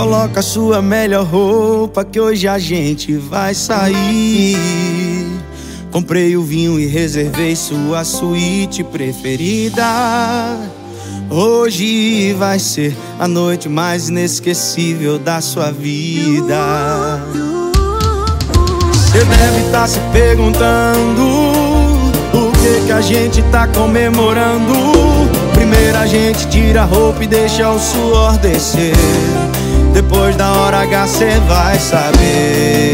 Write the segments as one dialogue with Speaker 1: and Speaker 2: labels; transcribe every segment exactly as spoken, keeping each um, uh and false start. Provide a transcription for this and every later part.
Speaker 1: Coloca sua melhor roupa que hoje a gente vai sair. Comprei o vinho e reservei sua suíte preferida. Hoje vai ser a noite mais inesquecível da sua vida. Você deve estar se perguntando o que que a gente tá comemorando. Primeiro a gente tira a roupa e deixa o suor descer. Depois da hora H cê vai saber.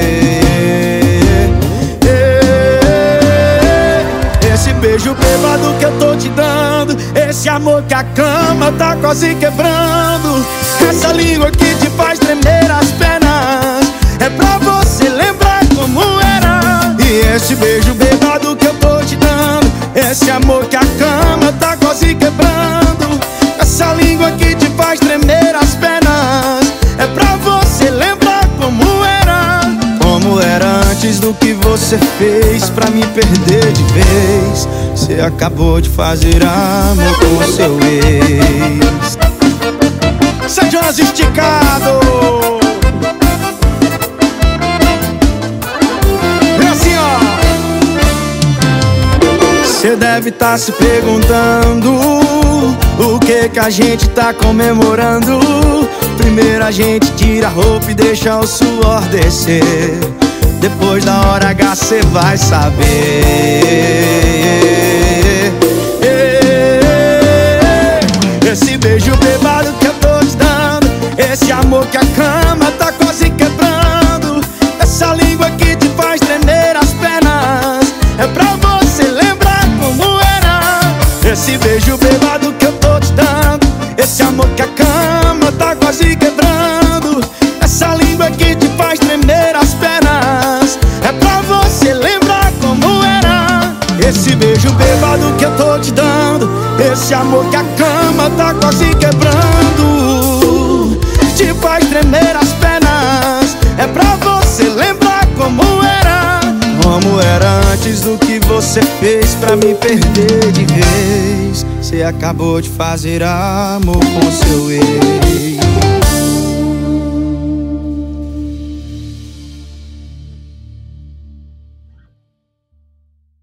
Speaker 1: Esse beijo bêbado que eu tô te dando, esse amor que a cama tá quase quebrando, essa língua que te faz tremer as pernas, é pra você lembrar como era. E esse beijo bêbado que eu tô te dando, esse amor que a cama tá quase quebrando, essa língua que te faz tremer as pernas, é pra você lembrar como era. Como era antes do que você fez pra me perder de vez. Você acabou de fazer amor com seu ex. São Jonas esticado. E assim ó, você deve estar se perguntando o que que a gente tá comemorando. Primeiro a gente tira a roupa e deixa o suor descer. Depois da hora H cê vai saber. Esse beijo bêbado que eu tô te dando, esse amor que a cama tá quase quebrando, essa língua que te faz tremer as pernas, é pra você lembrar como era. Esse beijo bêbado que eu tô te dando, esse amor que a cama tá quase quebrando, essa língua que te faz tremer as pernas, é pra você lembrar como era. Esse beijo bêbado que eu tô te dando, esse amor que a cama tá quase quebrando, te faz tremer as pernas, é pra você lembrar como era. Como era antes do que você fez pra me perder de vez. Você acabou de fazer amor com seu ex.